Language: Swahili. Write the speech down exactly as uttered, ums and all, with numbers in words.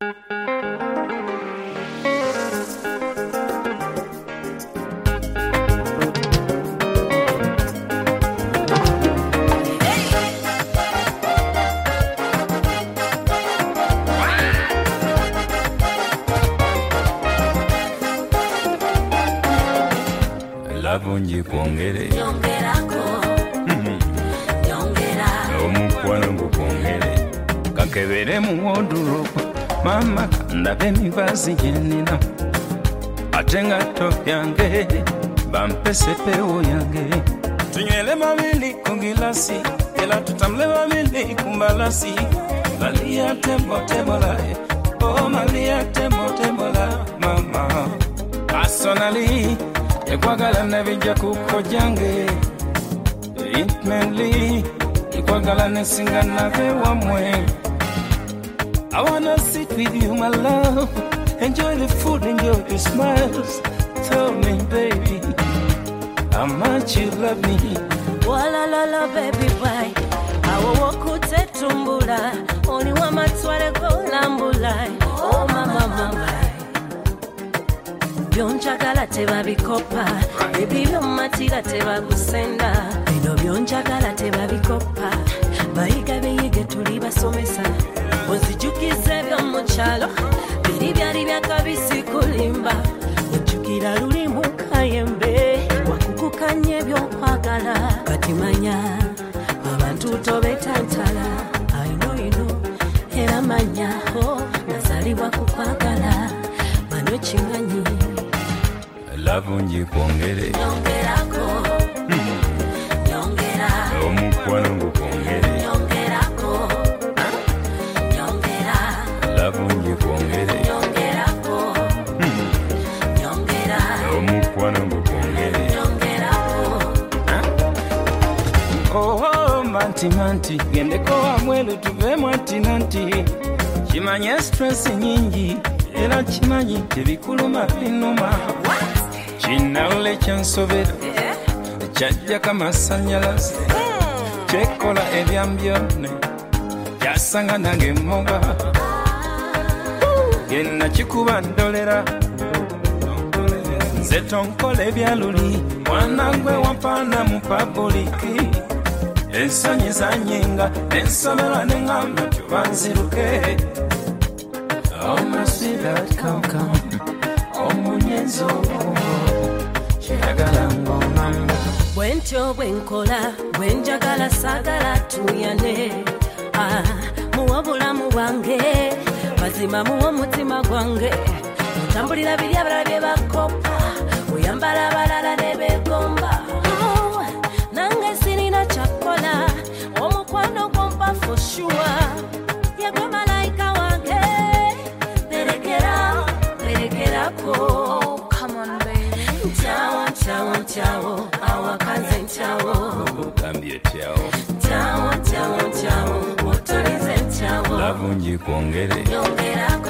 Lavunji kuongere Nyongerako Nyongera Omukwano ngukuongere Kakebere mu wardrobe Mama ndabe mivazi jenina Atenga top yange Bampese peo yange Tunywele mamili kungilasi Ela tutamle mamili kumbalasi Malia tembo tembola Oh malia tembo tembola Mama Personally Ekwagala nebijja kukojange Intimately Ekwagala nesinga nave wamwe I wanna sit with you my love Enjoy the food, enjoy the smiles Tell me baby How much you love me Wala la la baby why Awo wakute tumbula Oni wa matware go lambula Oh mama mama Byonjagala teba bikopa Baby byomatira teba kusenda Bino byonjagala teba bikopa Bayiga beyige tuli basomesa Ozijukize byo mu kyalo Biri byali byakabisi kulimba Ojjukira luli mu kayembe Wakukukanye by'okwagala Kati manya abantu tobetantala I know you know Era manya ho Nazalibwa kukwagala Mano chimanyi Lavunji kuongere Nyongerako Nyongera Omukwano ngukuongere Nyongerako Nyongera Lavunji kuongere Nyongerako Nyongera Omukwano ngukuongere Nyongerako Oh oh manti manti Gendeko amwelu tuve manti nanti Chimanye stress nyingi Era chimanyi tebikuluma binuma Chinaule chansobera Chajja kama sanyalazi Chekola ebyambyone Yasanga nange moba Gena chikuba ndolera Zetonkole ebyaluli Mwanangwe wampana mu publiki Ensonyi zanyenga Ensomera nengamba tubanziruke Oh my sweetheart come come Omunyenzo Chagala ngomamba Bwentyo bwenkola bwenjagala sagala tuyane ah muwabula mu bange bazima mu mutima gwange mutambulira biri abala bye bakopa uyambala balala ne begomba oh, nange sinina chakola omukwano gomba for sure yagwa malaika wange berekera berekera ko come on baby Ciao, ciao, ciao, awakaze ciao Kambie ciao Ciao, ciao, ciao, motorize ciao Lavunji kuongere Nyongera